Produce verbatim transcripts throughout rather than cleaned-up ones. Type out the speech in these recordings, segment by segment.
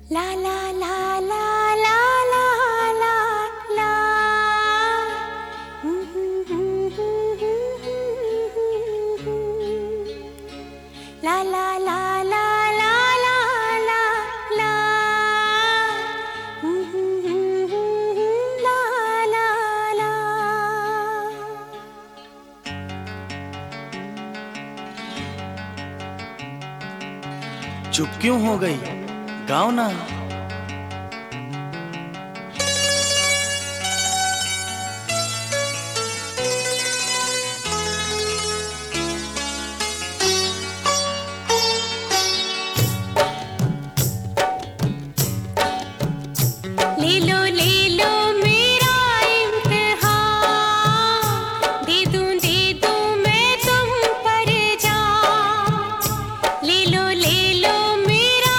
ला ला ला ला ला ला ला ला ला ला ला ला ला ला ला ला ला ला ला। चुप क्यों हो गई? गाओ ना। ले लो ले लो मेरा इम्तिहान, दे दूं दे दूं मैं तुम पर जान। ले लो ले लो मेरा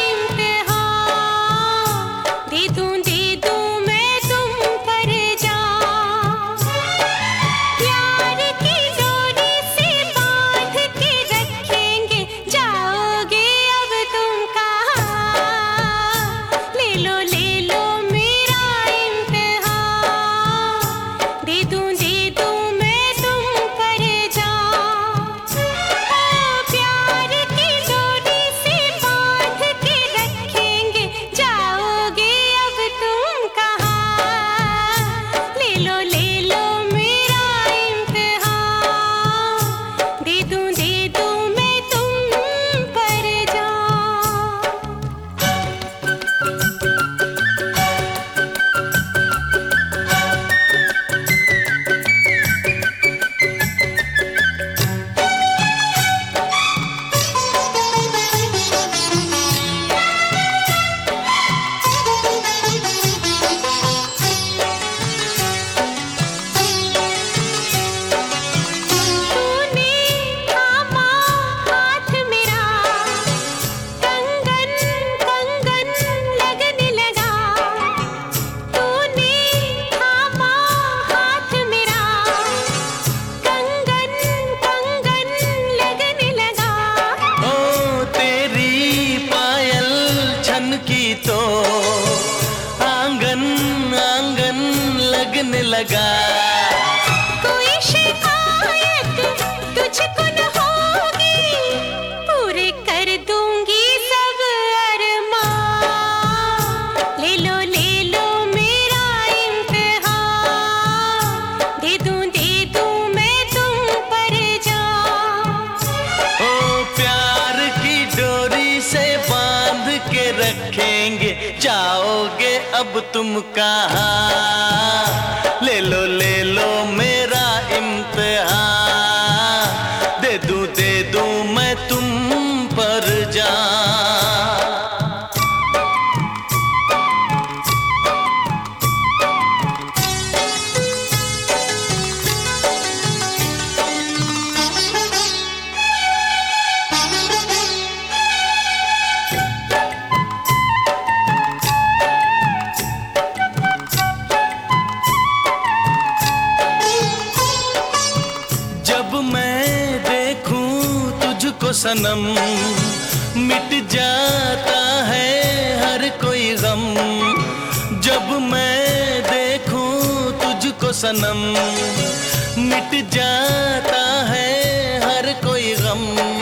इम्तिहान, दे दूं दे दूं मैं तुम पर जान। प्यार की डोरी से बांध के रखेंगे, जाओगे अब तुम कहाँ। ले लो ले लो मेरा इम्तिहान, दे दूं दे दूं मैं तुम पर जान। प्यार की डोरी से बांध के रखेंगे, जाओगे अब तुम कहाँ। ले लो ले लो मेरा इम्तिहान, दे दूं दे दूं मैं तुम पर जान। तूने थामा हाथ मेरा, कंगन कंगन लगने लगा। तूने थामा हाथ मेरा, कंगन कंगन लगने लगा। ओ तेरी पायल छनकी तो आंगन आंगन लगने लगा। कोई शिकायत तुझको न होगी, पूरे कर दूंगी सब अरमान। ले लो ले लो मेरा इम्तिहान, दे दूं दे दूं मैं तुम पर जान। ओ प्यार की डोरी से बांध के रखेंगे, जाओगे अब तुम कहाँ। ले लो ले लो मेरा इम्तिहान, दे दूं दे दूं मैं तुम पर जान। जब मैं देखूं तुझको सनम, मिट जाता है हर कोई गम। जब मैं देखूं तुझको सनम, मिट जाता है हर कोई गम।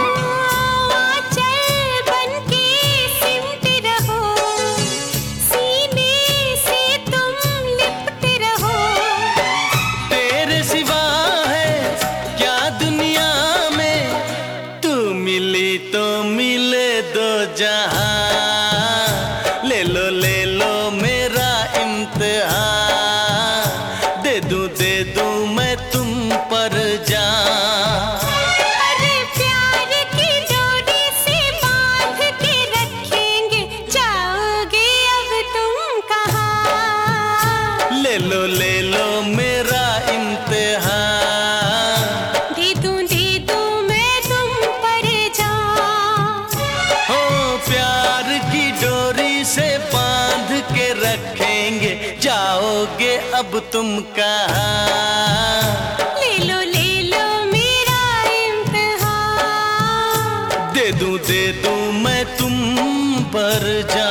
आंचल बनके सिमटे रहो, सीने से तुम लिपटे रहो। तेरे सिवा है क्या दुनिया में, तू मिली तो मिले दो जहां। ले लो ले लो मेरा इम्तिहान, दे दूं दे दूं मैं तुम पर जान। अरे प्यार की डोरी से बांध के रखेंगे, जाओगे अब तुम कहाँ। ले लो ले लो मेरा इम्तिहान, दे दूं दे दूं मैं तुम पर जान। हो प्यार की डोरी से बांध के रखेंगे, जाओगे अब तुम कहाँ। ले लो ले लो मेरा इम्तिहान, दे दूं दे दूं मैं तुम पर जा।